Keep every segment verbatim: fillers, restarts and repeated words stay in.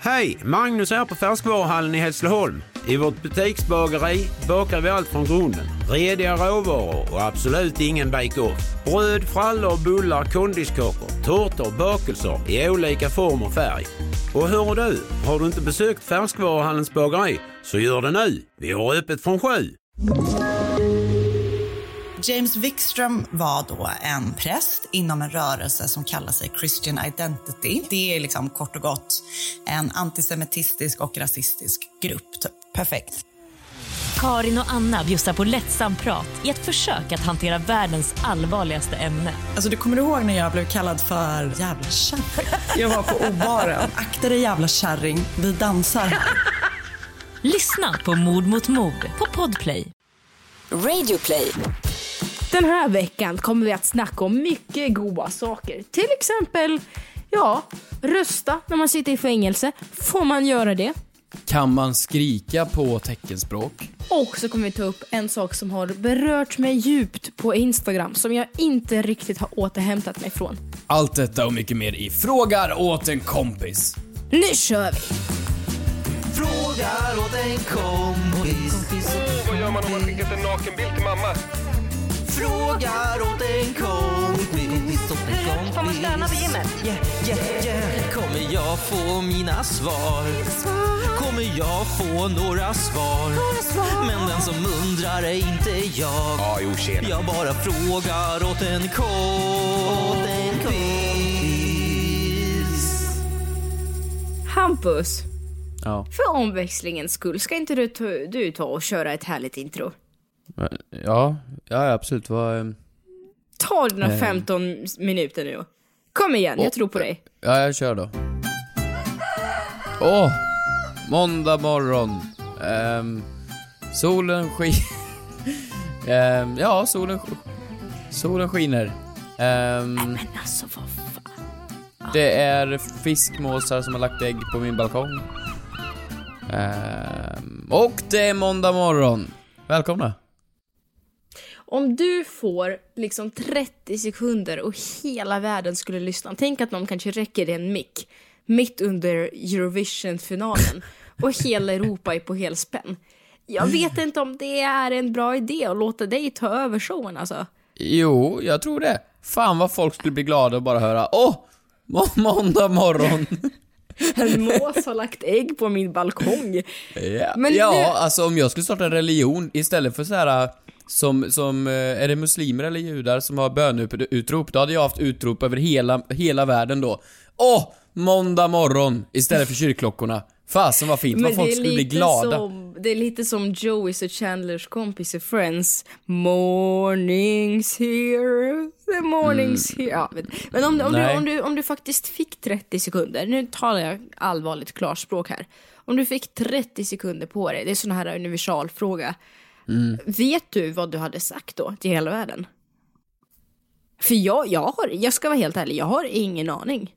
Hej, Magnus är på Färskvaruhallen i Hässleholm. I vårt butiksbageri bakar vi allt från grunden. Rediga råvaror och absolut ingen bake-off. Bröd, frallor, bullar, kondiskakor, tårtor, bakelser i olika form och färg. Och hör du, har du inte besökt Färskvaruhallens bageri så gör det nu. Vi har öppet från sju. James Wikström var då en präst inom en rörelse som kallar sig Christian Identity. Det är liksom kort och gott en antisemitistisk och rasistisk grupp. Typ. Perfekt. Karin och Anna bjussar på lättsam prat i ett försök att hantera världens allvarligaste ämne. Alltså du kommer ihåg när jag blev kallad för jävla kärring? Jag var på O-baren. Akta dig jävla kärring, vi dansar. Lyssna på Mord mot mord på Podplay. Radioplay. Den här veckan kommer vi att snacka om mycket goda saker. Till exempel, ja, rösta när man sitter i fängelse. Får man göra det? Kan man skrika på teckenspråk? Och så kommer vi ta upp en sak som har berört mig djupt på Instagram, som jag inte riktigt har återhämtat mig från. Allt detta och mycket mer i Frågar åt en kompis. Nu kör vi! Frågar åt en kompis. Oh, vad gör man om man skickat en nakenbild till mamma? Frågar åt en kompis. Får man stanna vid gymmet? Yeah, yeah, yeah. Kommer jag få mina svar? Kommer jag få några svar? Men den som undrar är inte jag. Ja, jo, tjena. Jag bara frågar åt en kompis. Hampus, Ja. för omväxlingens skull, ska inte du ta, du ta och köra ett härligt intro? Ja, ja absolut. Vad, Ta dina Eh. femton minuter nu. Kom igen, jag tror på dig. ja, jag kör då. Åh, oh, måndag morgon. Ehm, solen skiner. Ehm, ja, solen solen skiner. Ehm, Men alltså, vad fan. det är fiskmåsar som har lagt ägg på min balkong. Ehm, och det är måndag morgon. Välkomna. Om du får liksom trettio sekunder och hela världen skulle lyssna. Tänk att någon kanske räcker en mick mitt under Eurovision-finalen och hela Europa är på helspänn. Jag vet inte om det är en bra idé att låta dig ta över showen alltså. Jo, jag tror det. Fan vad folk skulle bli glada och bara höra. Åh, må- måndag morgon. En mås har lagt ägg på min balkong. Ja, Men ja nu- alltså om jag skulle starta en religion istället för så här som, som eh, är det muslimer eller judar som har bönutrop, då hade jag haft utrop över hela, hela världen då. Åh, måndag morgon istället för kyrkklockorna. Fasen vad fint, vad folk skulle bli glada. Som, det är lite som Joey's och Chandlers kompis i Friends. Mornings here, the mornings Mm. here. Ja, men men om, om, du, Nej. om, du, om du faktiskt fick trettio sekunder, nu talar jag allvarligt klarspråk här. Om du fick trettio sekunder på dig, det är sån här universalfråga. Mm. Vet du vad du hade sagt då till hela världen? För jag, jag, har, jag ska vara helt ärlig, jag har ingen aning.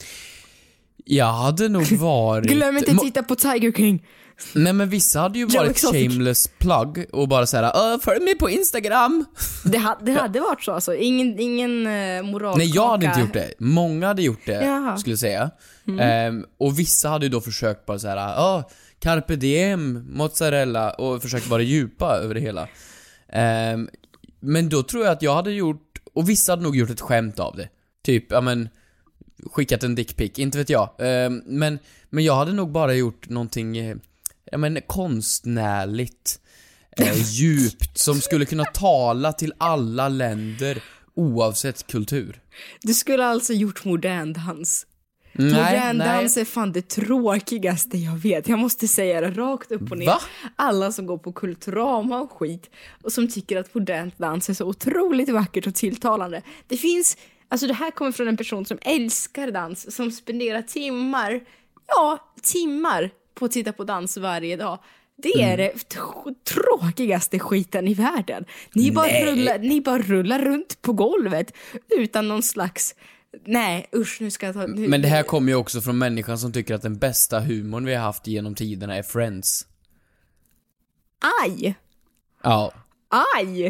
Jag hade nog varit... Glöm inte att titta på Tiger King. Nej men vissa hade ju Joe varit Exotic. shameless plug och bara såhär, öh, följ mig på Instagram. Det, ha, det hade varit så alltså. Ingen, ingen uh, moralkaka. Nej, jag hade inte gjort det. Många hade gjort det, Jaha. skulle jag säga. Mm. Ehm, och vissa hade ju då försökt bara såhär, ja, oh, carpe diem, mozzarella, och försökt vara djupa över det hela. Ehm, men då tror jag att jag hade gjort, och vissa hade nog gjort ett skämt av det. Typ, ja men, skickat en dickpic, inte vet jag. Ehm, men, men jag hade nog bara gjort någonting, eh, ja men konstnärligt, eh, djupt, som skulle kunna tala till alla länder oavsett kultur. Du skulle alltså gjort modern dans. Nej, modern nej. dans är fan det tråkigaste jag vet. Jag måste säga det rakt upp och ner. Va? Alla som går på Kulturama och skit och som tycker att modern dans är så otroligt vackert och tilltalande. Det finns, alltså det här kommer från en person som älskar dans, som spenderar timmar, ja, timmar på att titta på dans varje dag. Det är Mm. det t- tråkigaste skiten i världen. Ni bara, Nej. rullar, ni bara rullar runt på golvet utan någon slags... Nej, usch, nu ska jag ta... Nu, Men det här kommer ju också från människan som tycker att den bästa humorn vi har haft genom tiderna är Friends. Aj! Ja. Aj!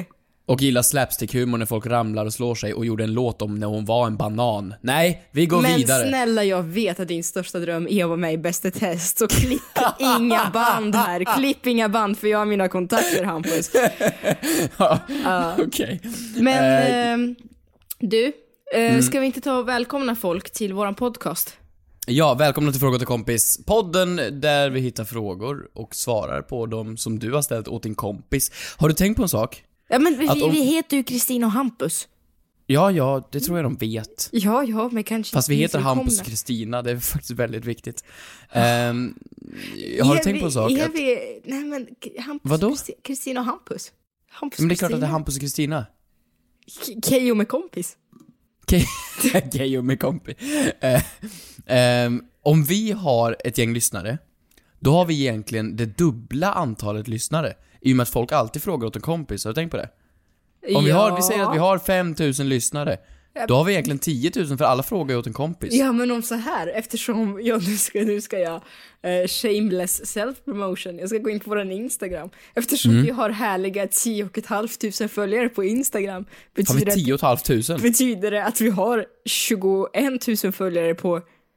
Och gillar slapstick-humor när folk ramlar och slår sig och gjorde en låt om när hon var en banan. Nej, vi går Men vidare. Men snälla, jag vet att din största dröm är att vara med i Bäst i test. Så klipp inga band här. Klipp inga band för jag har mina kontakter, Hampus. Ja, uh. okej. Okay. Men uh, uh, du, uh, mm. ska vi inte ta och välkomna folk till våran podcast? Ja, välkomna till Fråga till kompis. Podden där vi hittar frågor och svarar på dem som du har ställt åt din kompis. Har du tänkt på en sak? Ja, men vi, om... vi heter ju Kristin och Hampus. Ja, ja, det tror jag de vet. Ja, ja, men kanske... Fast vi heter Hampus och Kristina, det är faktiskt väldigt viktigt. Um, har du tänkt vi, på en sak? Är att... vi... Nej, men Hampus Vadå? och Kristina och Hampus. Hampus men det är klart att det är Hampus och Kristina. Keyyo med kompis. Keyyo med kompis. Uh, um, om vi har ett gäng lyssnare, då har vi egentligen det dubbla antalet lyssnare. I och med att folk alltid frågar åt en kompis. Har du tänkt på det? Om vi, har, vi säger att vi har fem tusen lyssnare, då har vi egentligen tio tusen för alla frågar åt en kompis. Ja, men om så här, eftersom jag nu ska, nu ska jag uh, shameless self-promotion. Jag ska gå in på vår Instagram. Eftersom mm. vi har härliga tio och ett halvt tusen följare på Instagram. Har vi tio och ett halvt tusen? Betyder det att vi har tjugoett tusen följare på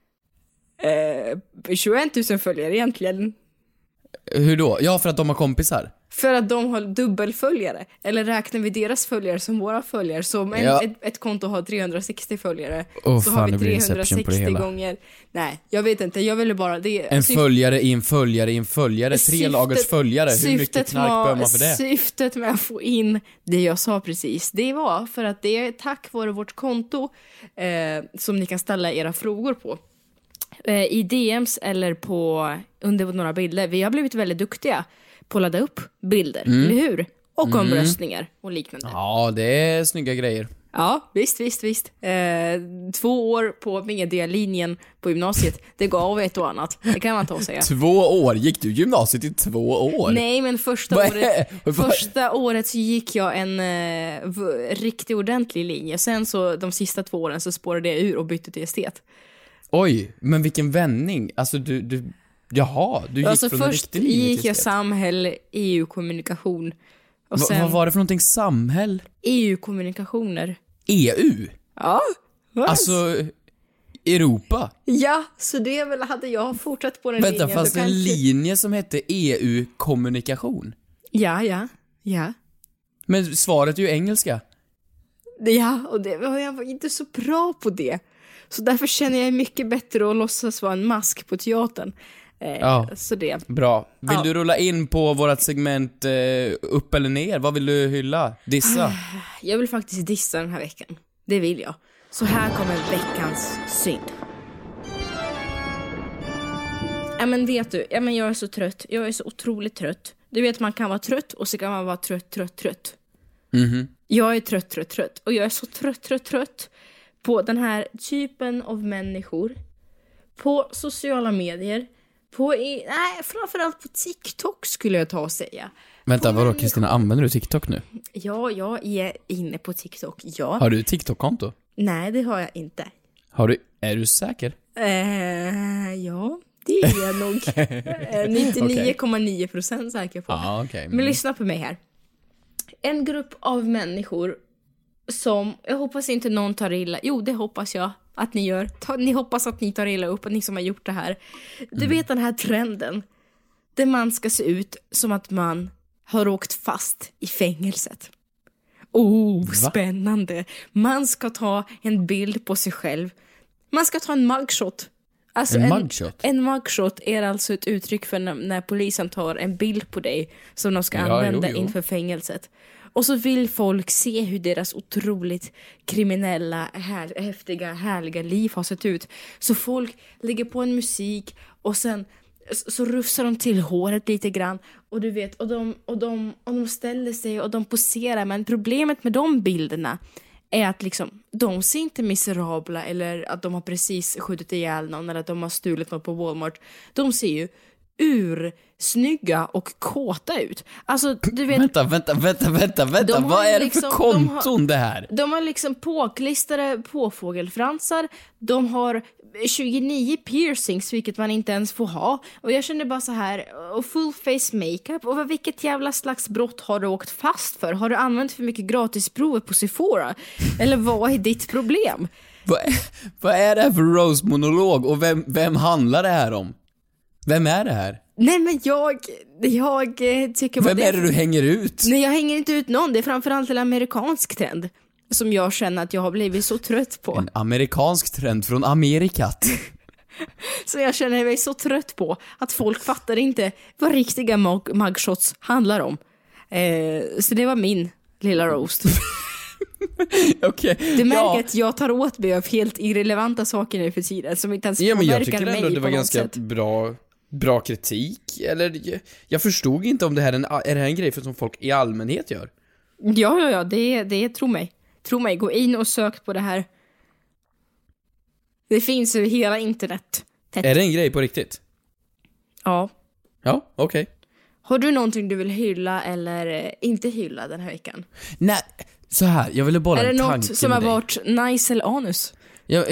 uh, tjugoett tusen följare egentligen. Hur då? Ja, för att de har kompisar. För att de har dubbelföljare. Eller räknar vi deras följare som våra följare? Så om en, ja. ett, ett konto har trehundrasextio följare, oh, så fan, har vi trehundrasextio gånger. Nej, jag vet inte. Jag ville bara det. En syft... följare i en följare i en följare. Tre syftet, lagers följare. Hur mycket knark behöver man för det? Syftet med att få in det jag sa precis, det var för att det är tack vare vårt konto eh, som ni kan ställa era frågor på. Eh, I D Ms eller på under några bilder. Vi har blivit väldigt duktiga på att ladda upp bilder, mm. eller hur? Och mm. omröstningar och liknande. Ja, det är snygga grejer. Ja, visst, visst, visst. Eh, två år på medialinjen på gymnasiet, det gav ett och annat. Det kan man ta och säga. Två år? Gick du gymnasiet i två år? Nej, men första året, första året så gick jag en eh, v- riktigt ordentlig linje. Sen så de sista två åren så spårade jag ur och bytte till estet. Oj, men vilken vändning. Alltså du... du... Jaha, du gick alltså från en riktig linje till först gick jag samhälle, E U-kommunikation. Och sen... Va, vad var det för någonting samhäll? E U-kommunikationer. E U? Ja. Vad? Alltså, Europa? Ja, så det väl hade jag fortsatt på den Vänta, linjen. Vänta, fanns det kanske... en linje som hette E U-kommunikation? Ja, ja, ja. Men svaret är ju engelska. Ja, och det, jag var inte så bra på det. Så därför känner jag mycket bättre att låtsas vara en mask på teatern. Eh, ja, så det. Bra. Vill ja. du rulla in på vårat segment eh, upp eller ner? Vad vill du hylla? Dissa? Jag vill faktiskt dissa den här veckan. Det vill jag. Så här kommer veckans synd. Ja, men vet du, ja, men jag är så trött. Jag är så otroligt trött. Du vet, man kan vara trött och så kan man vara trött, trött, trött. Mhm. Jag är trött, trött, trött. Och jag är så trött, trött, trött på den här typen av människor. På sociala medier. På i, nej, framförallt på TikTok skulle jag ta och säga. Vänta, på vadå människor... Kristina, använder du TikTok nu? Ja, jag är inne på TikTok, ja. Har du TikTok-konto? Nej, det har jag inte. Har du, är du säker? Eh, ja, det är jag nog nittionio komma nio procent säker på. Ah, okay. mm. Men lyssna på mig här. En grupp av människor som, jag hoppas inte någon tar illa. Jo, det hoppas jag att ni gör. Ta, ni hoppas att ni tar illa upp, att ni som har gjort det här. Du vet den här trenden. Där man ska se ut som att man har åkt fast i fängelset. Oh, Va? Spännande. Man ska ta en bild på sig själv. Man ska ta en mugshot. Alltså en, en mugshot? En mugshot är alltså ett uttryck för när, när polisen tar en bild på dig som de ska ja, använda jo, jo. inför fängelset. Och så vill folk se hur deras otroligt kriminella, här, häftiga, härliga liv har sett ut. Så folk lägger på en musik och sen så rufsar de till håret lite grann. Och du vet, och de, och de, och de ställer sig och de poserar. Men problemet med de bilderna är att liksom, de ser inte miserabla eller att de har precis skjutit ihjäl någon eller att de har stulit något på Walmart. De ser ju ursnygga och kåta ut. Alltså, du vet... Vänta, vänta, vänta, vänta, vänta. De Vad är det liksom, för konton de har, det här? De har liksom påklistrade påfågelfransar. De har tjugonio piercings, vilket man inte ens får ha. Och jag kände bara så här, och full face makeup. Och vilket jävla slags brott har du åkt fast för? Har du använt för mycket gratisprover på Sephora? Eller vad är ditt problem? Vad är, vad är det här för Rose-monolog? Och vem, vem handlar det här om? Vem är det här? Nej, men jag, jag tycker... Vem det är det du hänger ut? Nej, jag hänger inte ut någon. Det är framförallt en amerikansk trend som jag känner att jag har blivit så trött på. En amerikansk trend från Amerikat. Så jag känner mig så trött på att folk fattar inte vad riktiga mug- mugshots handlar om. Eh, så det var min lilla roast. Okej. Du märker Ja. att jag tar åt mig av helt irrelevanta saker nu för tiden som inte ens Ja, men jag påverkar tycker ändå mig det på var något ganska sätt. bra, bra kritik. Eller, jag, jag förstod inte om det här är en, är det här en grej för som folk i allmänhet gör. Ja, ja, ja, det, det tro mig. Tro mig, gå in och sök på det här. Det finns över hela internet. Tätt. Är det en grej på riktigt? Ja. Ja, okej. Okay. Har du någonting du vill hylla eller inte hylla den här veckan? Nej, så här, jag ville bolla är en det tanke något som har med dig. varit nice eller anus? Jag,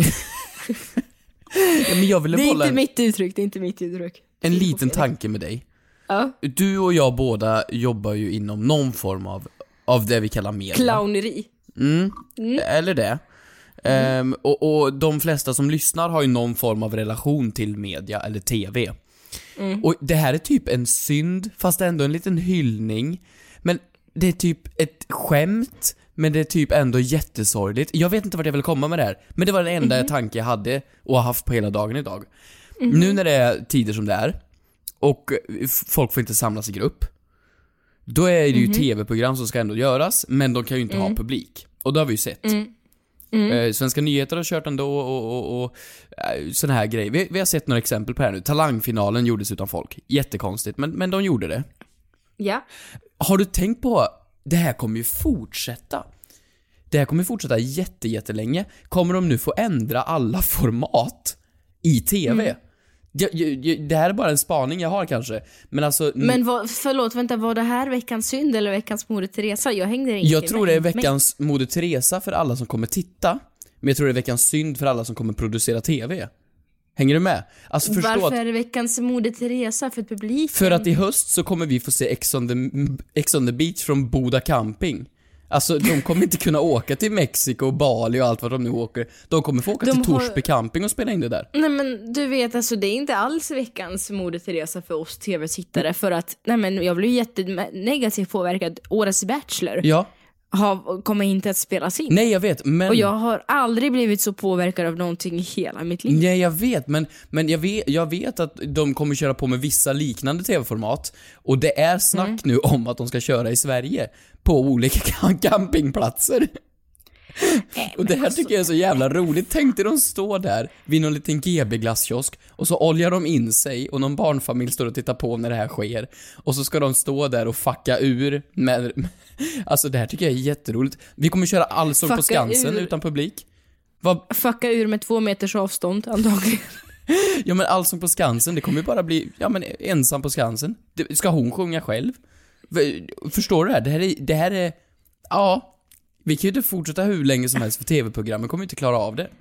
ja, men jag ville Det är bolla inte en, mitt uttryck, det är inte mitt uttryck. en liten tanke med dig. Ja. Du och jag båda jobbar ju inom någon form av, av det vi kallar media. Clowneri. Mm, Mm. eller det. Mm. Um, och, och de flesta som lyssnar har ju någon form av relation till media eller tv. Mm. Och det här är typ en synd, fast ändå en liten hyllning. Men det är typ ett skämt, men det är typ ändå jättesorgligt. Jag vet inte vart jag vill komma med det här, men det var den enda mm. tanke jag hade och har haft på hela dagen idag. Mm. Nu när det är tider som det är och folk får inte samlas i grupp, då är det ju mm. tv-program som ska ändå göras, men de kan ju inte mm. ha publik. Och det har vi ju sett. Mm. Mm. Eh, Svenska nyheter har kört ändå och, och, och, och eh, sån här grejer. Vi, vi har sett några exempel på det här nu. Talangfinalen gjordes utan folk. Jättekonstigt, men, men de gjorde det. Ja. Har du tänkt på, det här kommer ju fortsätta. Det här kommer fortsätta jätte, jättelänge. Kommer de nu få ändra alla format i tv? Mm. Jag, jag, det här är bara en spaning jag har kanske. Men alltså... Men vad, förlåt, vänta, var det här veckans synd eller veckans Moder Teresa? Jag hängde inte. Jag tror det är veckans Moder Teresa för alla som kommer titta. Men jag tror det är veckans synd för alla som kommer producera tv. Hänger du med? Alltså förstå Varför att, är det veckans Moder Teresa för publiken? För att i höst så kommer vi få se Ex on the, Ex on the Beach från Boda Camping. Alltså de kommer inte kunna åka till Mexiko och Bali och allt vad de nu åker. De kommer få åka de till Torsby har... camping och spela in det där. Nej men du vet, alltså det är inte alls veckans Moder Teresa för oss tv-tittare. För att, nej men jag blev jättenegativt påverkad. Årets Bachelor ja. har, kommer inte att spelas in. Nej jag vet, men... Och jag har aldrig blivit så påverkad av någonting i hela mitt liv. Nej jag vet, men, men jag, vet, jag vet att de kommer köra på med vissa liknande tv-format. Och det är snack mm. nu om att de ska köra i Sverige på olika campingplatser. Nej, och det här alltså... tycker jag är så jävla roligt. Tänk dig de står där vid någon liten G B-glasskiosk och så oljar de in sig och någon barnfamilj står och tittar på när det här sker. Och så ska de stå där och fucka ur med... Alltså det här tycker jag är jätteroligt. Vi kommer köra Allsång på Skansen ur... utan publik. Vad... Fucka ur med två meters avstånd antagligen. Ja men Allsång på Skansen, det kommer ju bara bli ja men ensam på Skansen. Det, ska hon sjunga själv? Förstår du det här? Det här är, det här är ja, vi kan ju inte fortsätta hur länge som helst för tv-programmen kommer inte klara av det.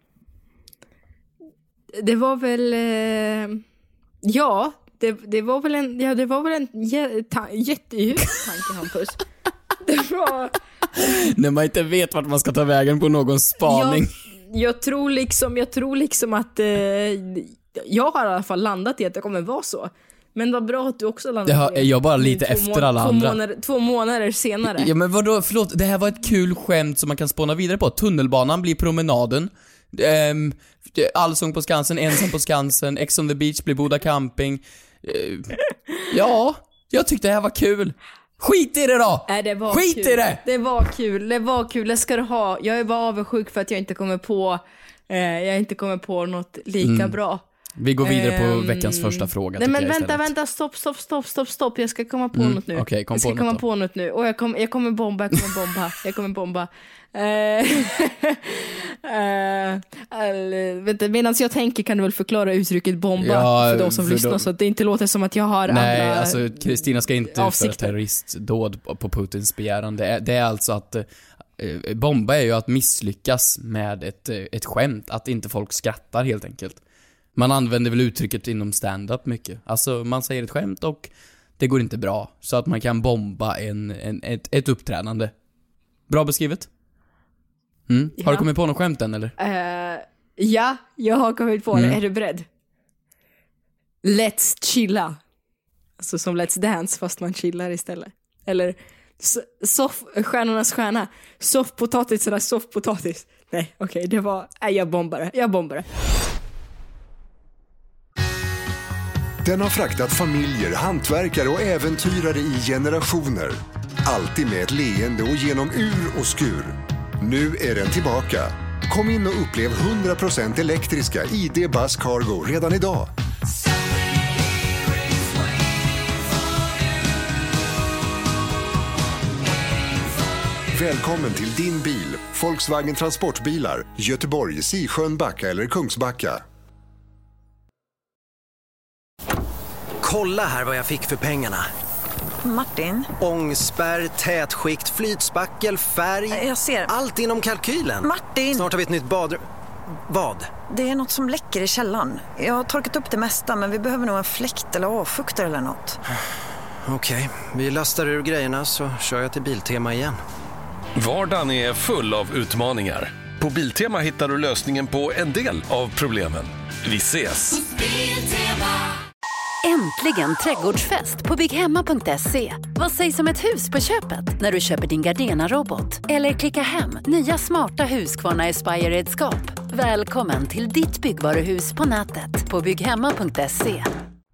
Det var väl eh, ja, det, det var väl en ja, det var väl en jä, ta, jättehuvud tanke Hampus. Det var när man inte vet vart man ska ta vägen på någon spaning. Jag, jag tror liksom jag tror liksom att eh, jag har i alla fall landat i att det kommer vara så. Men vad bra att du också landade. Ja, jag bara lite efter må- alla två andra. Månader, två månader senare. Ja, men vadå, förlåt, det här var ett kul skämt som man kan spåna vidare på. Tunnelbanan blir promenaden. Um, Allsång på Skansen, ensam på Skansen, Ex on the Beach blir Boda Camping. Uh, ja, jag tyckte det här var kul. Skit i det då! Nej, det var Skit kul. i det! Det var kul, det var kul, det ska du ha. Jag är bara avundsjuk för att jag inte kommer på eh, jag inte kommer på något lika mm. bra. Vi går vidare på Um, veckans första fråga. Nej men jag, vänta, istället. vänta, stopp, stopp, stopp, stopp, stopp. Jag ska komma på Mm, något nu. okej, kom jag ska på något komma då. på något nu. Och jag, kom, jag kommer bomba, jag kommer bomba, jag kommer bomba. Uh, uh, uh, vänta, medan jag tänker kan du väl förklara uttrycket bomba Ja, för de som för lyssnar de- så att det inte låter som att jag har Nej, andra alltså Kristina ska inte utföra avsikter. terroristdåd på Putins begäran. Det är, det är alltså att eh, bomba är ju att misslyckas med ett, eh, ett skämt, att inte folk skrattar helt enkelt. Man använder väl uttrycket inom stand-up mycket. Alltså man säger ett skämt och det går inte bra, så att man kan bomba en, en, ett, ett uppträdande. Bra beskrivet? Mm. Har Ja. du kommit på något skämt än eller? Uh, ja, jag har kommit på det. Mm. Är du beredd? Let's chilla. Alltså som Let's Dance fast man chillar istället. Eller s- soff, stjärnornas stjärna. Soffpotatis eller soffpotatis. Nej, okej, okay, det var... Nej, jag bombar det. Jag bombar det. Den har fraktat familjer, hantverkare och äventyrare i generationer. Alltid med ett leende och genom ur och skur. Nu är den tillbaka. Kom in och upplev hundra procent elektriska I D Buzz Cargo redan idag. Välkommen till din bil, Volkswagen Transportbilar, Göteborg, Sisjön, Backa eller Kungsbacka. Kolla här vad jag fick för pengarna. Martin? Ångspärr, tätskikt, flytspackel, färg. Jag ser. Allt inom kalkylen. Martin! Snart har vi ett nytt badrum. Vad? Det är något som läcker i källaren. Jag har torkat upp det mesta, men vi behöver nog en fläkt eller avfuktare eller något. Okej, vi lastar ur grejerna så kör jag till Biltema igen. Vardagen är full av utmaningar. På Biltema hittar du lösningen på en del av problemen. Vi ses! Äntligen trädgårdsfest på bygghemma punkt se. Vad sägs om ett hus på köpet när du köper din Gardena-robot? Eller klicka hem nya smarta Husqvarna Aspire-redskap. Välkommen till ditt byggvaruhus på nätet på bygghemma punkt se.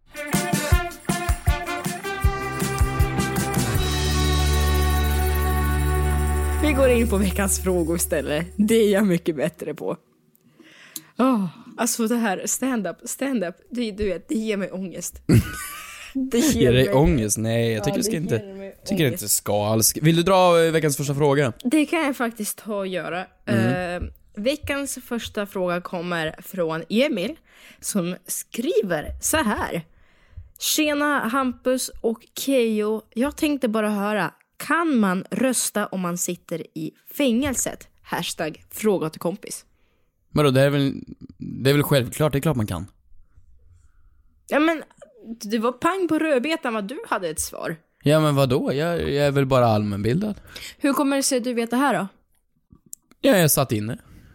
Vi går in på veckans frågor istället. Det är jag mycket bättre på. Oh, alltså det här stand-up, stand-up, det, du vet, det ger mig ångest. Det ger dig mig... ångest? Nej, jag tycker Ja, du ska det inte ger mig tycker ångest. inte ska alls. Vill du dra eh, veckans första fråga? Det kan jag faktiskt ta och göra. Mm. Uh, veckans första fråga kommer från Emil som skriver så här. Tjena Hampus och Keyyo. Jag tänkte bara höra, kan man rösta om man sitter i fängelset? Hashtag fråga till kompis. Vadå, det är väl det är väl självklart, det är klart man kan. Ja men, det var pang på rödbetan vad du hade ett svar. Ja men vadå, jag, jag är väl bara allmänbildad. Hur kommer det sig att du vet det här då? Ja, jag satt inne.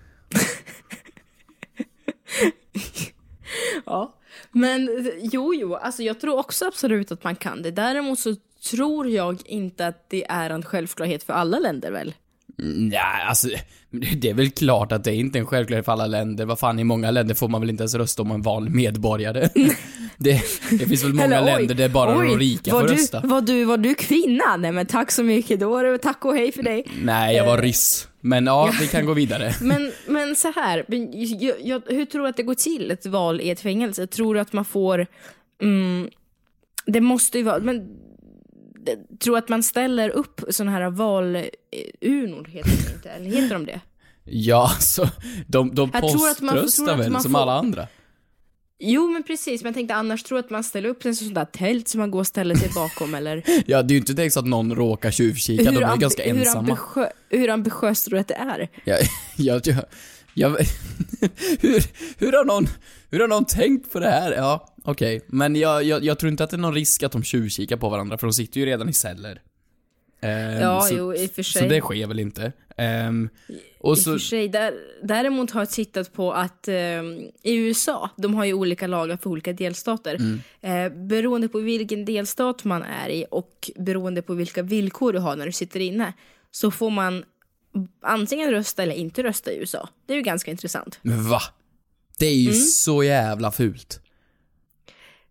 Ja, men jo jo, alltså jag tror också absolut att man kan det. Däremot så tror jag inte att det är en självklarhet för alla länder väl? Nej, alltså det är väl klart att det är inte en självklarhet för alla länder. Vad fan, i många länder får man väl inte ens rösta om en vanlig medborgare. det, det finns väl många Eller, oj, länder där bara oj, de rika var får du, rösta. Var du, var du kvinna? Nej men tack så mycket, då var det tack och hej för dig. Nej, jag var Eh, ryss. Men ja, vi kan gå vidare. Men, men så här, jag, jag, hur tror du att det går till ett val i ett fängelse? Tror du att man får, mm, det måste ju vara, men det, tror att man ställer upp såna här valurnor, heter det inte? Eller heter de det? Ja, så de, de Jag tror att man- tror poströstar att väl man som får- alla andra. Jo men precis, men jag tänkte annars tror att man ställer upp en sån där tält som man går och ställer sig bakom eller Ja, det är ju inte direkt så att någon råkar tjuvkika, de är ju ambi- ganska hur, ensamma. ambitiö- hur ambitiöst tror du att det är? Ja, jag, jag, jag, hur, hur, har någon, hur har någon tänkt på det här? Ja, okej. Okay. Men jag, jag, jag tror inte att det är någon risk att de tjuvkikar på varandra, för de sitter ju redan i celler. Ehm, Ja, så, jo, i och för sig. Så det sker väl inte. Ehm, och I så, och för sig, där, däremot har jag tittat på att eh, i U S A, de har ju olika lagar för olika delstater. Mm. Eh, beroende på vilken delstat man är i och beroende på vilka villkor du har när du sitter inne, så får man antingen rösta eller inte rösta i U S A. Det är ju ganska intressant. men va? Det är ju Mm. så jävla fult.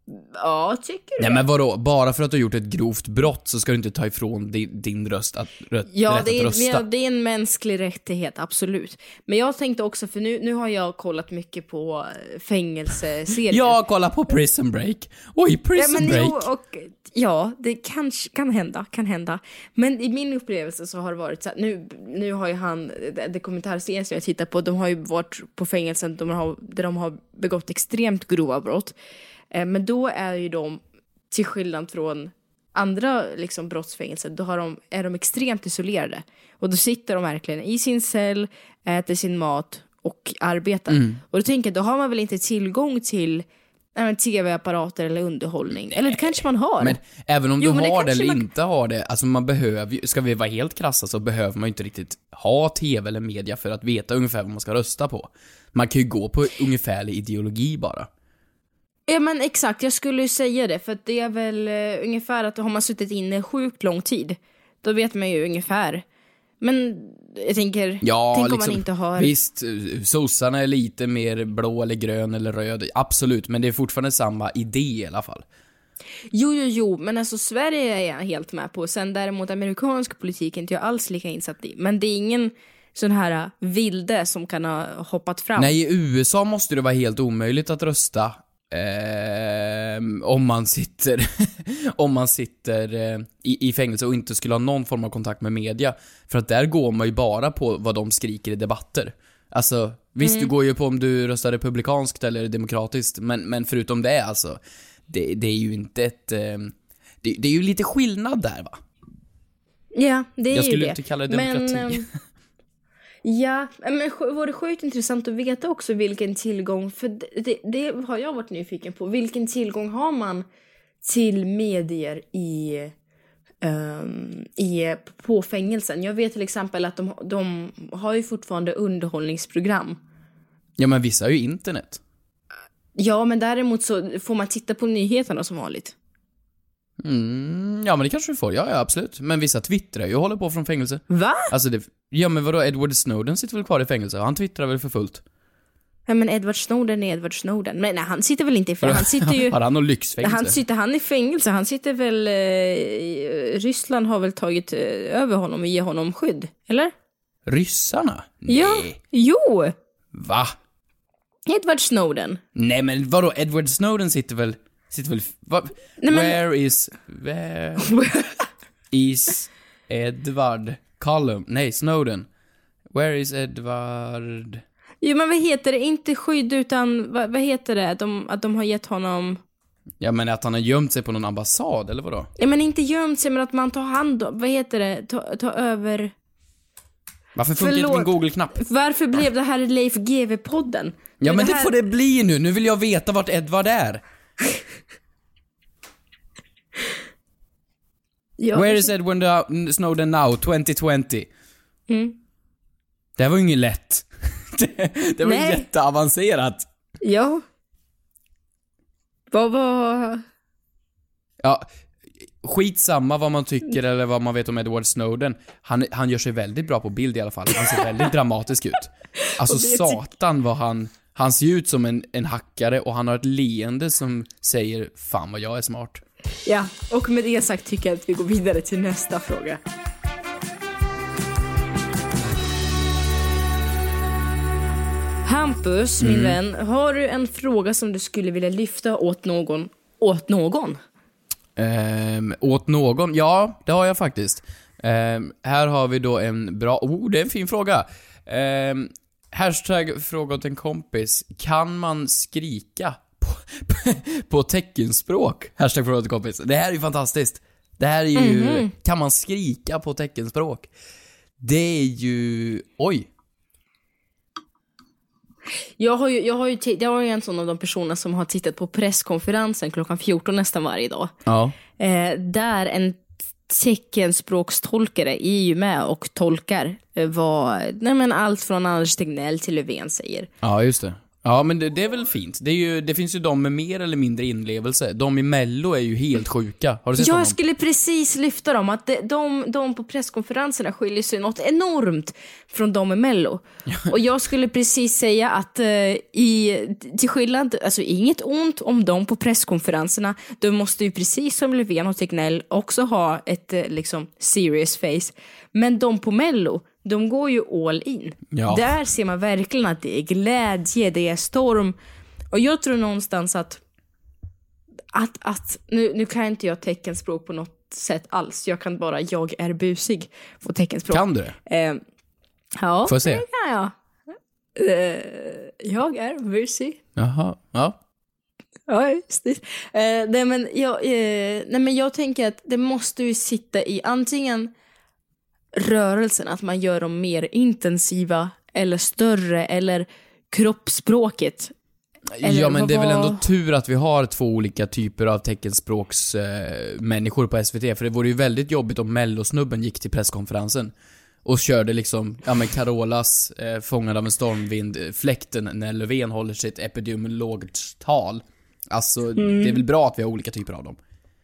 Ja, tycker du? Nej men vadå, bara för att du har gjort ett grovt brott så ska du inte ta ifrån din, din röst att, röt, ja, rätt det är, att rösta. Ja, det är en mänsklig rättighet, absolut. Men jag tänkte också, för nu, nu har jag kollat mycket på fängelseserier. Jag kollar på Prison Break. Oj, Prison ja, men Break. Jo, och, ja, det kanske kan hända, kan hända. Men i min upplevelse så har det varit så här, nu, nu har ju han, det dokumentärserien som jag tittar på, de har ju varit på fängelsen de har, där de har begått extremt grova brott. Men då är ju de, till skillnad från andra liksom, brottsfängelser, då har de, är de extremt isolerade. Och då sitter de verkligen i sin cell, äter sin mat och arbetar. Mm. Och då tänker jag, då har man väl inte tillgång till äh, tv-apparater eller underhållning. Nej. Eller det kanske man har. Men även om jo, du har det, det eller man... inte har det, alltså man behöver, ska vi vara helt krassa så behöver man ju inte riktigt ha tv eller media för att veta ungefär vad man ska rösta på. Man kan ju gå på ungefärlig ideologi bara. Ja men exakt, jag skulle ju säga det. För att det är väl uh, ungefär att har man suttit inne sjukt lång tid, då vet man ju ungefär. Men jag tänker, ja, tänk om liksom, man inte har... Visst, sossarna är lite mer blå eller grön eller röd. Absolut, men det är fortfarande samma idé i alla fall. Jo, jo, jo, men alltså Sverige är jag helt med på. Sen däremot amerikansk politik är inte jag alls lika insatt i. Men det är ingen sån här vilde som kan ha hoppat fram. Nej, i U S A måste det vara helt omöjligt att rösta. Eh, om man sitter om man sitter eh, i, i fängelse och inte skulle ha någon form av kontakt med media, för att där går man ju bara på vad de skriker i debatter. Alltså visst, mm. du går ju på om du röstar republikanskt eller demokratiskt, men, men förutom det alltså det, det är ju inte ett eh, det, det är ju lite skillnad där, va? Ja, det är jag skulle ju inte det. kalla det demokrati. Men, um... Ja, men var det sjukt intressant att veta också vilken tillgång, för det, det, det har jag varit nyfiken på, vilken tillgång har man till medier i, um, i på fängelsen? Jag vet till exempel att de, de har ju fortfarande underhållningsprogram. Ja, men vissa har ju internet. Ja, men däremot så får man titta på nyheterna som vanligt. Mm, ja men det kanske du får, ja, ja absolut. Men vissa twittrar ju och håller på från fängelse. Va? Alltså det, ja men vadå, Edward Snowden sitter väl kvar i fängelse? Han twittrar väl för fullt? Ja men Edward Snowden är Edward Snowden. Men nej, han sitter väl inte i fängelse. Han sitter ju... Har han någon lyxfängelse? Han sitter han i fängelse. Han sitter väl... Eh, Ryssland har väl tagit eh, över honom och ger honom skydd, eller? Ryssarna? Nej. Ja, jo! Va? Edward Snowden. Nej men vadå, Edward Snowden sitter väl... Sitter väl... Va? Nej, men... Where is... Where is Edward Cullum? Nej, Snowden. Where is Edward... Jo, men vad heter det? Inte skydd utan... Vad, vad heter det? Att de, att de har gett honom... Ja, men att han har gömt sig på någon ambassad, eller vadå? Ja, men inte gömt sig, men att man tar hand om... Vad heter det? Ta, ta över... Varför funkar inte min Google-knapp? Varför blev det här Leif G W-podden? Ja, men det, det här... får det bli nu. Nu vill jag veta vart Edward är. Ja, Where is Edward Snowden now, twenty twenty? Mm. Det var ju inget lätt. det, det var Nej. jätteavancerat. Ja. Vad var... Ja, skitsamma vad man tycker eller vad man vet om Edward Snowden. Han, han gör sig väldigt bra på bild i alla fall. Han ser väldigt dramatisk ut. Alltså satan vad han... Han ser ut som en, en hackare och han har ett leende som säger fan vad jag är smart. Ja, och med det sagt tycker jag att vi går vidare till nästa fråga. Hampus, min mm. vän, har du en fråga som du skulle vilja lyfta åt någon? Åt någon? Um, åt någon? Ja, det har jag faktiskt. Um, här har vi då en bra... Oh, det är en fin fråga. Um, hashtag fråga åt en kompis. Kan man skrika på, på teckenspråk? Hashtag fråga åt en kompis. Det här är ju fantastiskt. Det här är ju... Mm-hmm. Kan man skrika på teckenspråk? Det är ju... Oj. Jag har ju, jag har ju, t- jag är ju en sån av de personer som har tittat på presskonferensen klockan fjorton nästan varje dag. Ja. Eh, där en teckenspråkstolkare är ju med och tolkar vad, nej men allt från Anders Tegnell till Löfven säger. Ja, just det. Ja, men det, det är väl fint. Det, är ju, det finns ju de med mer eller mindre inlevelse. De i Mello är ju helt sjuka. Har du sett Jag honom? skulle precis lyfta dem. Att de, de, de på presskonferenserna skiljer sig något enormt från de i Mello. Och jag skulle precis säga att uh, i, till skillnad, alltså inget ont om de på presskonferenserna. De måste ju precis som Löfven och Tegnell också ha ett uh, liksom serious face. Men de på Mello, de går ju all in. Ja. Där ser man verkligen att det är glädje, det är storm. Och jag tror någonstans att att, att nu, nu kan inte jag teckenspråk på något sätt alls. Jag kan bara, jag är busig på teckenspråk. Kan du det? Eh, ja, får jag se? det kan jag. Eh, jag är busig. Jaha, ja. Ja, just det. Eh, nej, men jag, eh, nej, men jag tänker att det måste ju sitta i antingen rörelsen, att man gör dem mer intensiva eller större, eller kroppsspråket. Eller ja, men det är väl vad... ändå tur att vi har två olika typer av teckenspråks eh, människor på S V T, för det vore ju väldigt jobbigt om Mellosnubben gick till presskonferensen och körde liksom, ja men Carolas eh, fångad av en stormvind fläkten när Löfven håller sitt epidemiologiskt tal. Alltså, mm. det är väl bra att vi har olika typer av dem.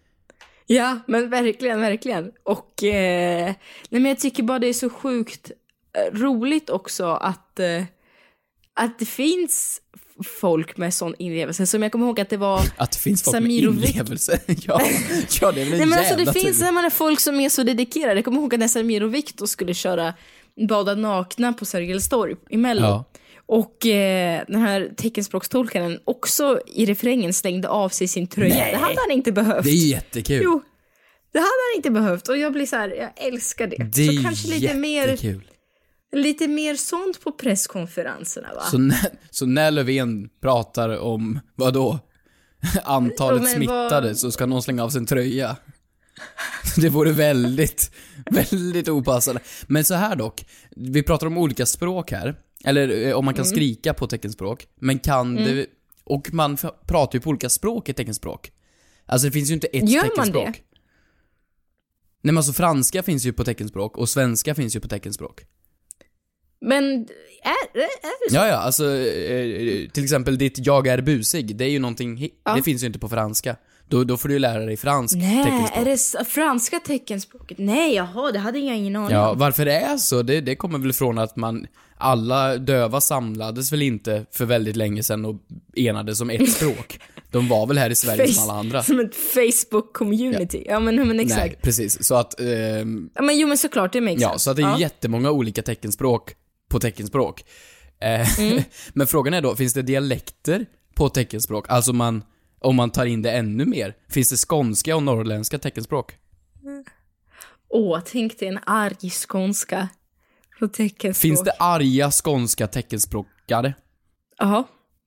Ja, men verkligen, verkligen. Och eh, nej, men jag tycker bara det är så sjukt eh, roligt också att, eh, att det finns folk med sån inlevelse. Som jag kommer ihåg att det var att det finns folk Samir med inlevelse. ja, ja, det är väl en nej, men alltså, jävla det tur. finns man är folk som är så dedikerade. Jag kommer ihåg att när Samir och Viktor skulle köra bada nakna på Sergels torg i Mello. Ja. Och eh, den här teckenspråkstolkaren också i refrängen stängde av sig sin tröja. Nej. Det hade han inte behövt. Det är jättekul. Jo, det hade han inte behövt. Och jag blir så här, jag älskar det. Det är så kanske lite jättekul. mer, lite mer sånt på presskonferenserna, va? Så när, så när Löfven pratar om, vad då? Antalet men smittade vad... så ska någon slänga av sin tröja. Det vore väldigt, väldigt opassande. Men så här dock, vi pratar om olika språk här. Eller om man kan mm. skrika på teckenspråk. Men kan mm. det, och man f- pratar ju på olika språk i teckenspråk. Alltså det finns ju inte ett Gör teckenspråk. Man det? Nej, men alltså franska finns ju på teckenspråk och svenska finns ju på teckenspråk. Men är, är det så? Ja, ja, alltså eh, till exempel ditt jag är busig, det är ju någonting, ja. Det finns ju inte på franska. Då, då får du ju lära dig fransk Nej, teckenspråk. är det franska teckenspråket? Nej, jaha, det hade jag ingen aning Ja, om. varför det är så, det, det kommer väl från att man, alla döva samlades väl inte för väldigt länge sedan och enades som ett språk. De var väl här i Sverige Face, som alla andra. Som ett Facebook-community. Ja, ja men, men exakt. Nej, precis. Så att... Ehm, ja, men jo, men såklart, det makes Ja, sense. så att det är ja. jättemånga olika teckenspråk på teckenspråk. Eh, mm. Men frågan är då, finns det dialekter på teckenspråk? Alltså man, om man tar in det ännu mer. Finns det skånska och norrländska teckenspråk? Åh, mm. tänk dig en arg skånska på teckenspråk. Finns det arga skånska teckenspråkare? Ja.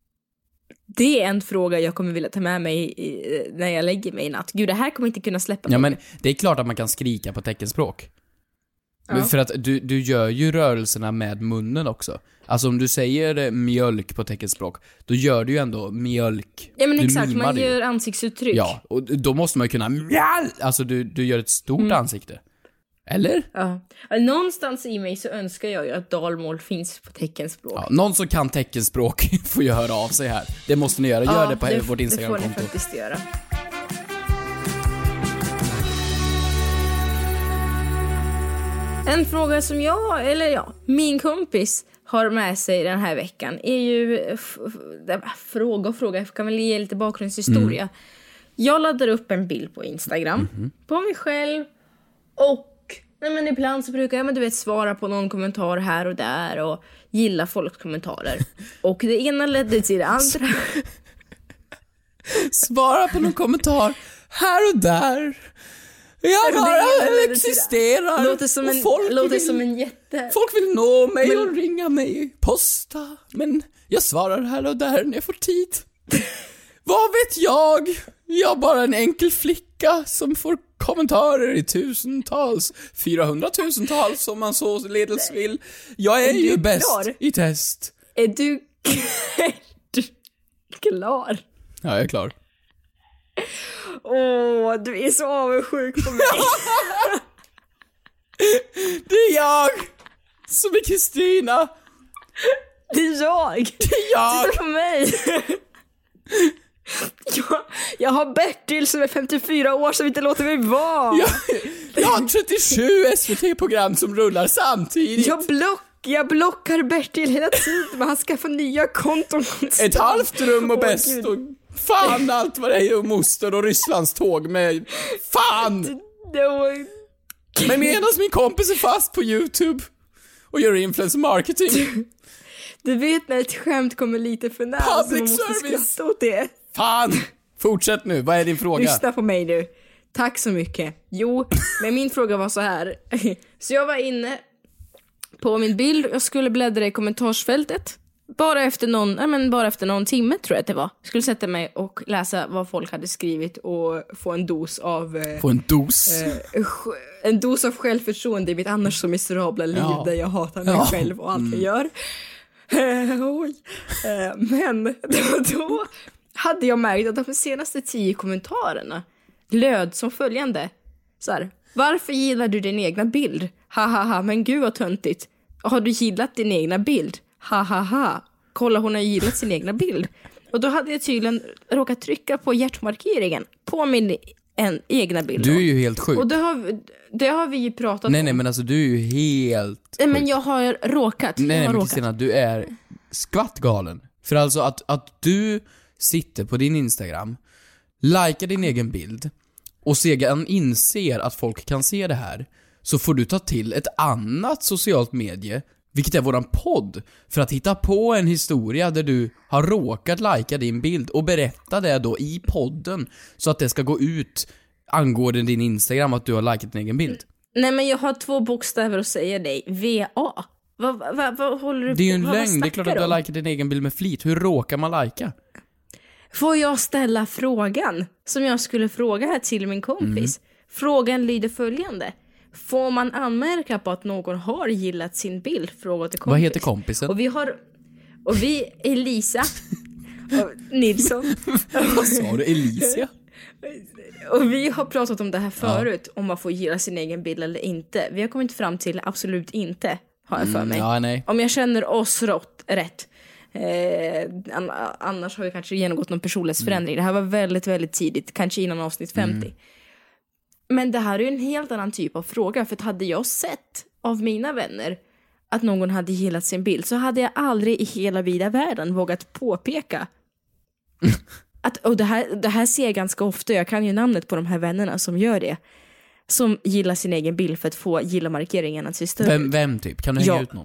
Det är en fråga jag kommer vilja ta med mig i, när jag lägger mig i natt. Gud, det här kommer inte kunna släppa mig. Ja, men det är klart att man kan skrika på teckenspråk. Ja. För att du, du gör ju rörelserna med munnen också. Alltså om du säger mjölk på teckenspråk, då gör du ju ändå mjölk. Ja, men du exakt, man ju. gör ansiktsuttryck. Ja, och då måste man ju kunna mjäl! Alltså du, du gör ett stort mm. ansikte. Eller? Ja. Någonstans i mig så önskar jag ju att dalmål finns på teckenspråk. Ja, någon som kan teckenspråk får ju höra av sig här. Det måste ni göra. Gör ja, det på det, vårt Instagram-konto. Det får ni faktiskt göra. En fråga som jag, eller ja, min kompis har med sig den här veckan är ju f- f- fråga och fråga. Jag kan väl ge lite bakgrundshistoria. Mm. Jag laddar upp en bild på Instagram mm-hmm. på mig själv och nej, men ibland så brukar jag men du vet, svara på någon kommentar här och där och gilla folks kommentarer. Och det ena ledde till det andra. Svara på någon kommentar här och där. Jag bara existerar. Låter som en, folk låter vill, som en jätte. Folk vill nå mig men, och ringa mig, posta. Men jag svarar här och där när jag får tid. Vad vet jag? Jag är bara en enkel flicka som får kommentarer i tusentals, fyrahundratusentals om man så ledes vill. Jag är, är ju bäst klar? I test. Är du klar? Ja, jag är klar. Åh, du är så avundsjuk på mig. Det är jag som är Kristina. Det är jag! Det är jag! Titta på mig! jag, jag har Bertil som är femtiofyra år som inte låter mig vara. Jag, jag har trettiosju S V T-program som rullar samtidigt. Jag, block, jag blockar Bertil hela tiden, men han ska få nya konton. Ett halvt rum och Åh, bäst Gud. och fan allt vad det är och moster och Rysslands tåg med fan. Det var... Men medan min kompis är fast på YouTube och gör influencer marketing. Du vet när ett skämt kommer lite för nära så Public man måste service. skratta åt det. Fan! Fortsätt nu, vad är din fråga? Lyssna på mig nu. Tack så mycket. Jo, men min fråga var så här. Så jag var inne på min bild. Jag skulle bläddra i kommentarsfältet. Bara efter någon, ja, men bara efter någon timme tror jag att det var. Jag skulle sätta mig och läsa vad folk hade skrivit och få en dos av... Eh, Få en dos? Eh, en dos av självförtroende i mitt annars så miserabla liv Ja. där jag hatar mig Ja. själv och allt Mm. jag gör. Eh, oj. Eh, men då, då hade jag märkt att de senaste tio kommentarerna löd som följande. Så här, varför gillar du din egna bild? Ha ha ha, men gud vad töntigt. Har du gillat din egna bild? Ha ha ha. Kolla, hon har gillat sin egna bild. Och då hade jag tydligen råkat trycka på hjärtmarkeringen på min en, egna bild. Du är ju helt sjuk. Och det har, det har vi ju pratat Nej om. nej men alltså du är ju helt Nej, sjuk. men jag har råkat. Nej jag nej har men råkat. Kristina, du är skvattgalen. För alltså att, att du sitter på din Instagram, likar din egen bild och sedan inser att folk kan se det här, så får du ta till ett annat socialt medie, vilket är våran podd, för att hitta på en historia där du har råkat lika din bild och berätta det då i podden så att det ska gå ut angående din Instagram att du har likat din egen bild. Nej, men jag har två bokstäver att säga dig. V A. Vad va, va, va, håller du Det är ju på? en Vad- vad lögn, det är klart att snackar du om? har likat din egen bild med flit. Hur råkar man lika? Får jag ställa frågan som jag skulle fråga här till min kompis? Mm. Frågan lyder följande. Får man anmärka på att någon har gillat sin bild? Fråga till kompis. Vad heter kompisen? Och vi har... Och vi, Elisa och Nilsson. Vad sa du, Elisia? Och vi har pratat om det här förut, om man får gilla sin egen bild eller inte. Vi har kommit fram till absolut inte, har jag för Mm, mig. ja, nej. Om jag känner oss rått, rätt. Eh, an- annars har vi kanske genomgått någon personlighetsförändring. Det här var väldigt, väldigt tidigt, kanske innan avsnitt femtio. Mm. Men det här är ju en helt annan typ av fråga. För att hade jag sett av mina vänner att någon hade gillat sin bild, så hade jag aldrig i hela vida världen vågat påpeka att, och det här, det här ser jag ganska ofta. Jag kan ju namnet på de här vännerna som gör det. Som gillar sin egen bild för att få gilla-markeringen att se större. Vem, vem typ? Kan du hänga Ja. ut någon?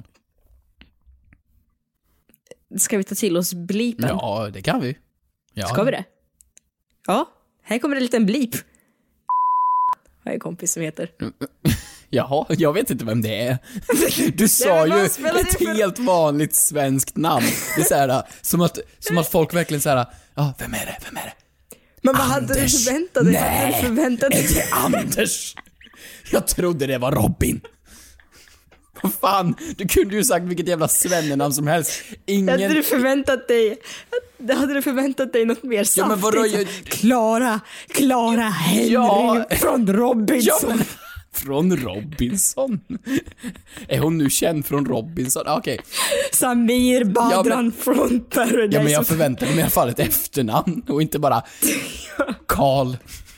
Ska vi ta till oss blipen? Ja, det kan vi. Ja. Ska vi det? Ja, här kommer en liten blip. Jag har en kompis som heter. Jaha, jag vet inte vem det är. Du sa Nej, men ju vad spelar ett det för- helt vanligt svenskt namn. Det är så här, som att, som att folk verkligen så här, ja, vem är det, vem är det? Men vad hade du Anders. förväntat dig? Nej, Hade du förväntat dig? är det Anders? Jag trodde det var Robin. Vad fan, du kunde ju sagt vilket jävla svennenamn som helst. Ingen... Hade du förväntat dig Hade du förväntat dig något mer saftigt? Ja, men vadå, jag- Klara, Klara Henry Ja. från Robinson. Ja, men... Från Robinson? Är hon nu känd från Robinson? Ah, okej. Samir Badran Ja, men- från Paradise. Ja, men jag förväntade mig i alla fall ett efternamn och inte bara Karl.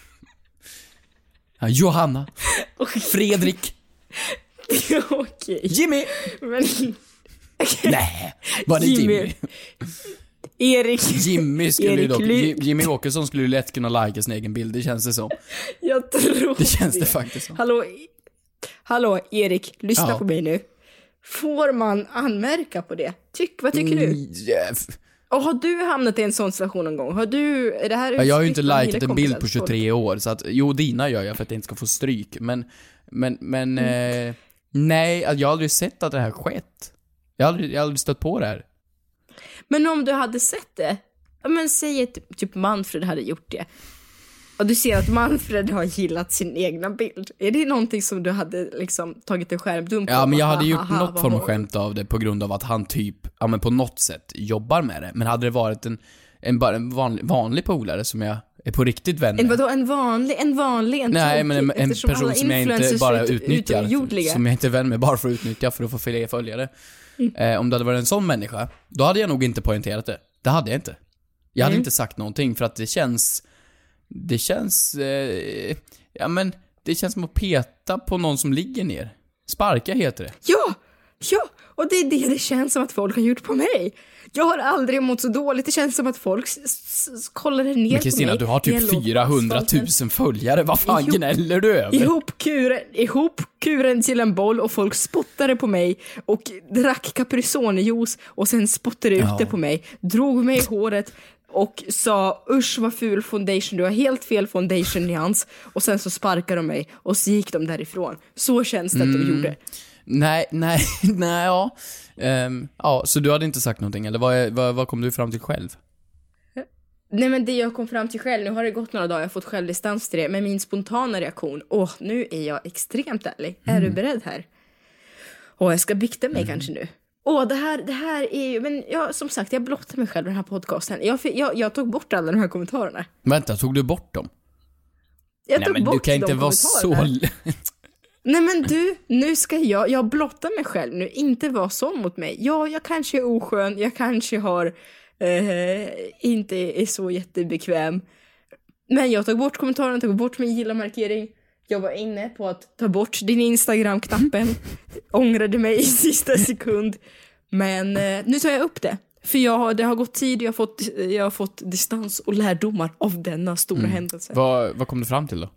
Ja, Johanna. Fredrik. Okej. Jimmy. Men... Nej, var det Jimmy? Erik. Jimmy skulle ju Erik dock, Ly- Ji- Jimmy Åkesson skulle ju lätt kunna lika sin egen bild, det känns det som. Jag tror Det känns det faktiskt som. Hallå, Hallå Erik, lyssna Ja. på mig nu. Får man anmärka på det? Tyck, vad tycker du? Mm, yeah. Och har du hamnat i en sån situation någon gång? Har du, är det här Ja, jag har ju inte utspritt bland likat dina en bild kompisar? på tjugotre år, så att, jo, dina gör jag för att jag inte ska få stryk, men, men, men, Mm. eh, nej, jag har aldrig sett att det här skett. Jag har aldrig, jag har aldrig stött på det här. Men om du hade sett det, ja, men säg att typ Manfred hade gjort det. Och du ser att Manfred har gillat sin egna bild. Är det någonting som du hade liksom tagit en skärmdump Ja, på? men jag hade Ha, gjort ha, ha, något vad form av var- skämt av det på grund av att han typ, ja men på något sätt jobbar med det. Men hade det varit en, en, bara en vanlig, vanlig polare som jag är på riktigt vän med. En, vadå, en vanlig, en vanlig, en Nej, tråkig, men en, en person som jag inte bara utnyttjar, ut, som jag inte är vän med bara för att utnyttja för att få fler följare. Mm. Eh, om det hade varit en sån människa, då hade jag nog inte poängterat det. Det hade jag inte. Jag hade mm. inte sagt någonting för att det känns det känns eh, ja men det känns som att peta på någon som ligger ner. Sparka heter det. Ja, ja, och det är det det känns som att folk har gjort på mig. Jag har aldrig mått så dåligt. Det känns som att folk s- s- kollar ner men Kristina, på mig. Du har typ fyrahundratusen följare. Vad fan ihop, gnäller du över? Ihop kuren, ihop kuren till en boll och folk spottade på mig och drack Capri-Sonjuice och sen spottade ut ja. det på mig. Drog mig i håret och sa usch vad ful foundation, du har helt fel foundation nyans. Och sen så sparkade de mig och så gick de därifrån. Så känns det mm. att de gjorde. Nej, nej, nej, ja. Um, ja, så du hade inte sagt någonting, eller vad, vad, vad kom du fram till själv? Nej, men det jag kom fram till själv, nu har det gått några dagar, jag har fått självdistans till det, men min spontana reaktion, åh, nu är jag extremt ärlig. Mm. Är du beredd här? Åh, jag ska bikta mig mm. kanske nu. Åh, det här, det här är ju, men jag, som sagt, jag blottar mig själv i den här podcasten. Jag, jag, jag tog bort alla de här kommentarerna. Vänta, tog du bort dem? Jag Nej, tog men bort du kan inte de vara så... Nej men du, nu ska jag, jag blottar mig själv nu, inte vara sån mot mig. Ja, jag kanske är oskön, jag kanske har, eh, inte är så jättebekväm. Men jag tog bort kommentaren, tog bort min gilla-markering. Jag var inne på att ta bort din Instagram-knappen. Ångrade mig i sista sekund. Men eh, nu tar jag upp det. För jag, det har gått tid, jag har fått, jag har fått distans och lärdomar av denna stora mm. händelse. Vad, vad kom du fram till då?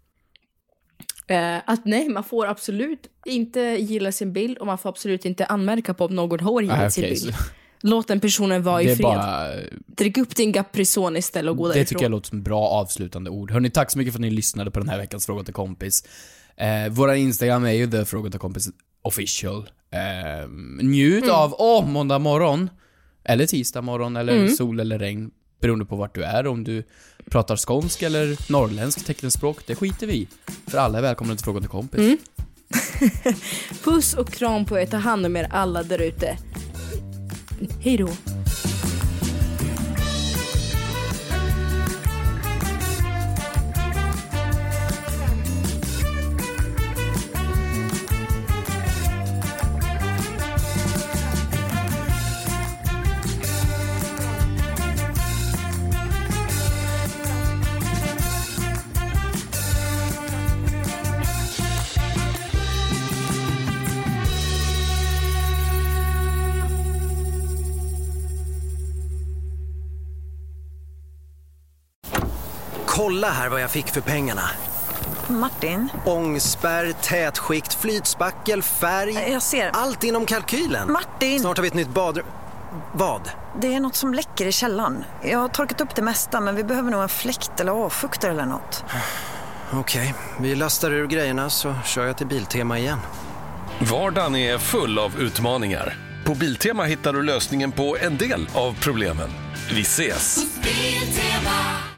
Uh, att nej, man får absolut inte gilla sin bild och man får absolut inte anmärka på om någon har gillat ah, okay, sin bild. Så... Låt den personen vara i fred. Bara... Drick upp din Capri-Son istället och gå därifrån. Det tycker jag låter som bra avslutande ord. Hörrni, tack så mycket för att ni lyssnade på den här veckans Fråga till kompis. Eh, våra Instagram är ju The Fråga till kompis official. Eh, njut mm. av åh, måndag morgon eller tisdag morgon eller mm. sol eller regn. Beroende på vart du är, om du pratar skånsk eller norrländsk teckenspråk, det skiter vi. För alla är välkomna till Fråga till kompis. Mm. Puss och kram på er, ta hand om er alla där ute. Hej då. Kolla här vad jag fick för pengarna. Martin? Ångspärr, tätskikt, flytspackel, färg. Jag ser. Allt inom kalkylen. Martin! Snart har vi ett nytt badrum. Vad? Det är något som läcker i källaren. Jag har torkat upp det mesta, men vi behöver nog en fläkt eller avfuktare eller något. Okej, okay. Vi lastar ur grejerna så kör jag till Biltema igen. Vardagen är full av utmaningar. På Biltema hittar du lösningen på en del av problemen. Vi ses! Biltema!